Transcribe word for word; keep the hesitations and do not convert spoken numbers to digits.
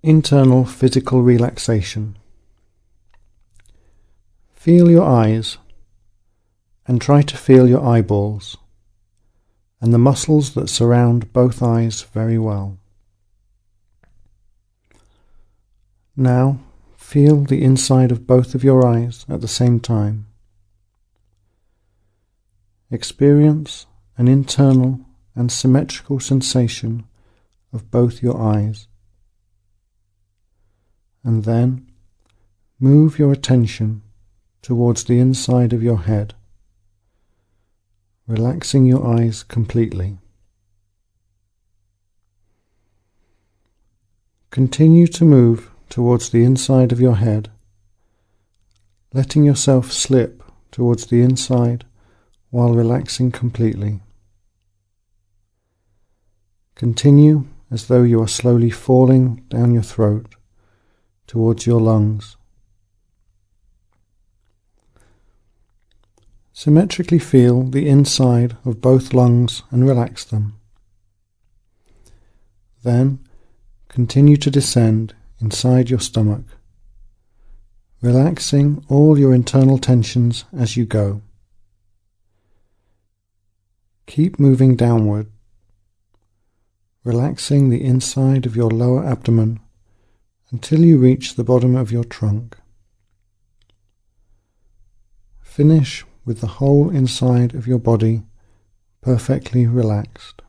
Internal physical relaxation. Feel your eyes and try to feel your eyeballs and the muscles that surround both eyes very well. Now feel the inside of both of your eyes at the same time. Experience an internal and symmetrical sensation of both your eyes. And then move your attention towards the inside of your head, relaxing your eyes completely. Continue to move towards the inside of your head, letting yourself slip towards the inside while relaxing completely. Continue as though you are slowly falling down your throat towards your lungs. Symmetrically feel the inside of both lungs and relax them. Then continue to descend inside your stomach, relaxing all your internal tensions as you go. Keep moving downward, relaxing the inside of your lower abdomen until you reach the bottom of your trunk. Finish with the whole inside of your body perfectly relaxed.